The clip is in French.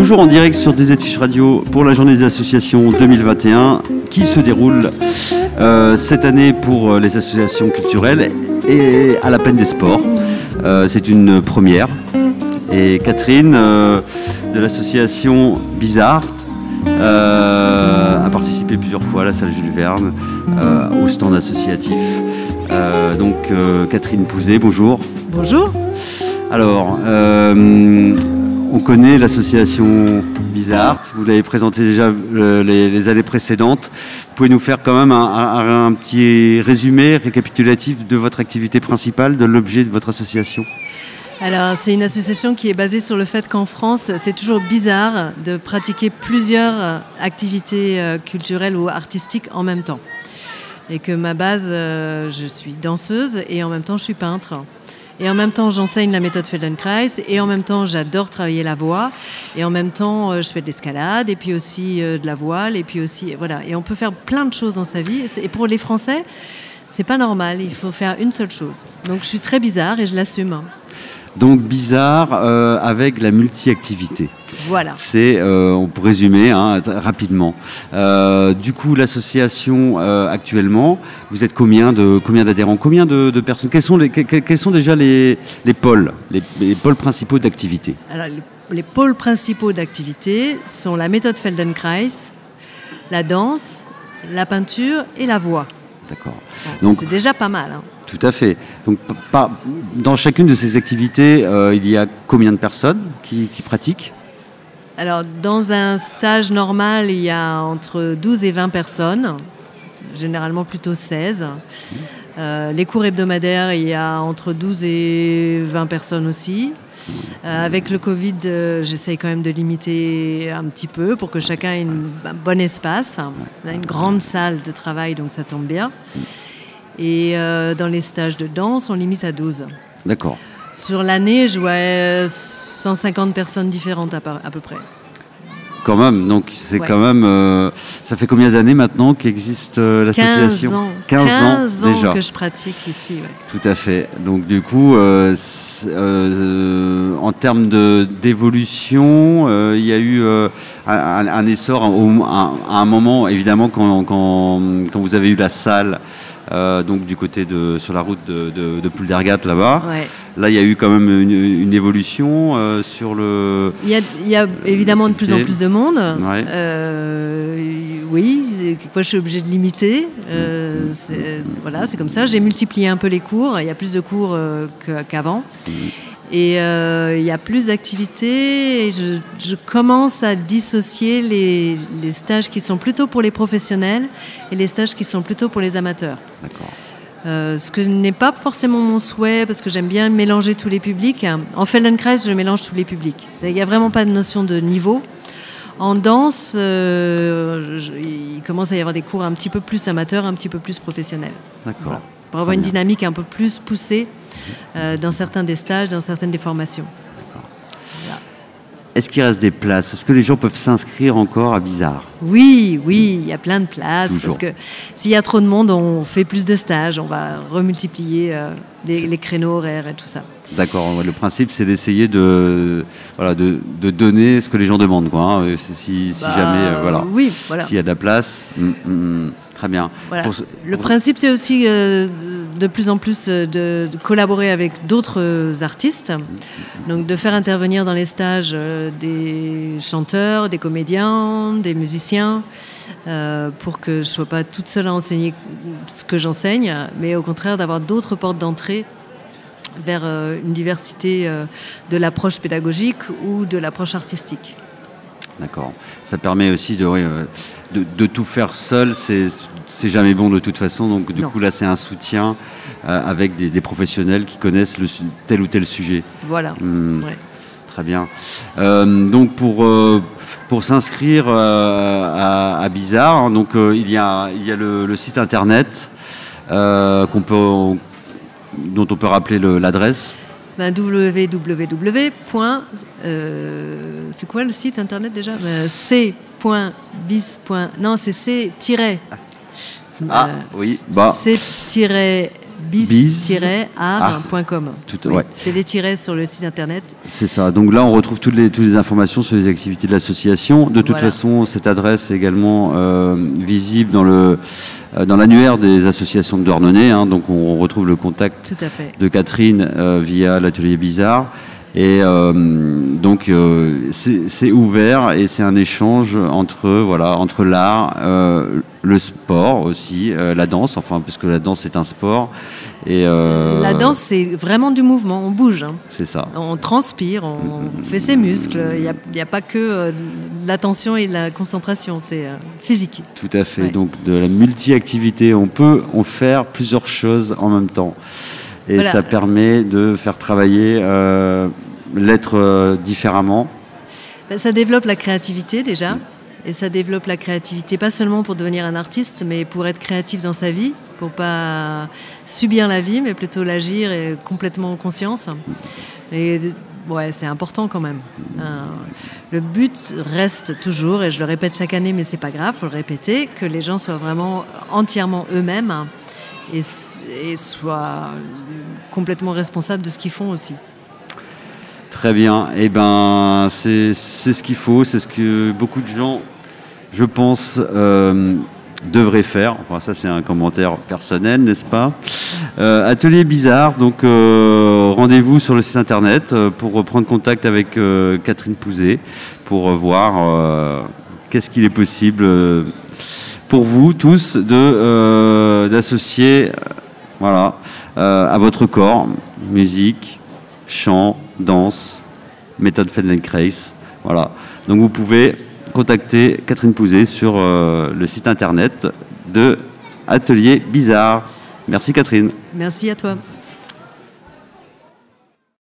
Toujours en direct sur DZ Radio pour la journée des associations 2021 qui se déroule cette année pour les associations culturelles et à la peine des sports. C'est une première. Et Catherine de l'association Bizarre a participé plusieurs fois à la salle Jules Verne, au stand associatif. Catherine Pouzet, bonjour. Bonjour. Alors, on connaît l'association Bizarre, vous l'avez présenté déjà les années précédentes. Vous pouvez nous faire quand même un petit résumé récapitulatif de votre activité principale, de l'objet de votre association ? Alors, c'est une association qui est basée sur le fait qu'en France, c'est toujours bizarre de pratiquer plusieurs activités culturelles ou artistiques en même temps. Et que ma base, je suis danseuse et en même temps, je suis peintre. Et en même temps, j'enseigne la méthode Feldenkrais et en même temps, j'adore travailler la voix. Et en même temps, je fais de l'escalade et puis aussi de la voile et puis aussi, voilà. Et on peut faire plein de choses dans sa vie. Et pour les Français, c'est pas normal. Il faut faire une seule chose. Donc, je suis très bizarre et je l'assume. Donc Bizarre avec la multi-activité. Voilà. C'est, on peut résumer rapidement. Du coup, l'association actuellement, vous êtes combien d'adhérents, combien de personnes ? Quels sont déjà les pôles, les pôles principaux d'activité ? Alors, les pôles principaux d'activité sont la méthode Feldenkrais, la danse, la peinture et la voix. D'accord. Donc, c'est déjà pas mal. Tout à fait. Donc, dans chacune de ces activités, il y a combien de personnes qui pratiquent ? Alors, dans un stage normal, il y a entre 12 et 20 personnes, généralement plutôt 16. Les cours hebdomadaires, il y a entre 12 et 20 personnes aussi. Avec le Covid, j'essaye quand même de limiter un petit peu pour que chacun ait un bon espace. On a une grande salle de travail, donc ça tombe bien. Et dans les stages de danse, on limite à 12. D'accord. Sur l'année, je vois 150 personnes différentes à peu près. Quand même, donc c'est quand même... ça fait combien d'années maintenant qu'existe l'association ? 15 ans déjà. Que je pratique ici. Ouais. Tout à fait. Donc du coup, en termes d'évolution, il y a eu un essor à un moment, évidemment, quand vous avez eu la salle, donc du côté sur la route de Pouldergat là-bas. Ouais. Là, il y a eu quand même une évolution sur le... Il y a évidemment de plus en plus de monde. Ouais. Oui, quelquefois je suis obligée de limiter. C'est comme ça. J'ai multiplié un peu les cours. Il y a plus de cours qu'avant. Et il y a plus d'activités. Et je commence à dissocier les stages qui sont plutôt pour les professionnels et les stages qui sont plutôt pour les amateurs. D'accord. Ce que n'est pas forcément mon souhait, parce que j'aime bien mélanger tous les publics. En Feldenkrais, je mélange tous les publics. Il n'y a vraiment pas de notion de niveau. En danse, il commence à y avoir des cours un petit peu plus amateurs, un petit peu plus professionnels. D'accord. Voilà. Pour avoir une dynamique un peu plus poussée dans certains des stages, dans certaines des formations. Voilà. Est-ce qu'il reste des places ? Est-ce que les gens peuvent s'inscrire encore à Bizarre ? Oui, il y a plein de places. Toujours. Parce que s'il y a trop de monde, on fait plus de stages. On va remultiplier les créneaux horaires et tout ça. D'accord. Le principe, c'est d'essayer de donner ce que les gens demandent, quoi. Si jamais, oui, voilà. S'il y a de la place, très bien. Voilà. Le principe, c'est aussi de plus en plus de collaborer avec d'autres artistes. Donc, de faire intervenir dans les stages des chanteurs, des comédiens, des musiciens, pour que je ne sois pas toute seule à enseigner ce que j'enseigne, mais au contraire d'avoir d'autres portes d'entrée vers une diversité de l'approche pédagogique ou de l'approche artistique. D'accord. Ça permet aussi de tout faire seul, c'est jamais bon de toute façon. Donc du coup là, c'est un soutien avec des professionnels qui connaissent tel ou tel sujet. Voilà. Ouais. Très bien. Donc pour s'inscrire à Bizarre, donc il y a le site internet dont on peut rappeler l'adresse. www. C'est quoi le site internet déjà ? c.bis. Non, c'est c- oui. c-bizarre.fr. bis-art.com. Ouais. C'est les tirets sur le site internet. C'est ça. Donc là, on retrouve toutes les informations sur les activités de l'association. De toute façon, cette adresse est également visible dans l'annuaire des associations de Douarnenez. Donc on retrouve le contact de Catherine via l'atelier Bizarre. Et donc c'est ouvert et c'est un échange entre l'art, le sport aussi, la danse, parce que la danse est un sport. Et la danse, c'est vraiment du mouvement, on bouge. C'est ça. On transpire, on fait ses muscles. Il n'y a pas que l'attention et la concentration, c'est physique. Tout à fait. Ouais. Donc de la multi-activité, on peut faire plusieurs choses en même temps. Et ça permet de faire travailler l'être différemment. Ça développe la créativité déjà. Et ça développe la créativité, pas seulement pour devenir un artiste, mais pour être créatif dans sa vie, pour pas subir la vie, mais plutôt l'agir et complètement en conscience. Et c'est important quand même. Le but reste toujours, et je le répète chaque année, mais c'est pas grave, faut le répéter, que les gens soient vraiment entièrement eux-mêmes et soient complètement responsables de ce qu'ils font aussi. Très bien. Eh ben, c'est ce qu'il faut, c'est ce que beaucoup de gens, je pense, devraient faire. Ça, c'est un commentaire personnel, n'est-ce pas ? Atelier Bizarre, donc rendez-vous sur le site internet pour prendre contact avec Catherine Pouzet pour voir qu'est-ce qu'il est possible pour vous tous d'associer à votre corps, musique, chant, danse, méthode Feldenkrais. Voilà. Donc vous pouvez contacter Catherine Pouzet sur le site internet de Atelier Bizarre. Merci Catherine. Merci à toi.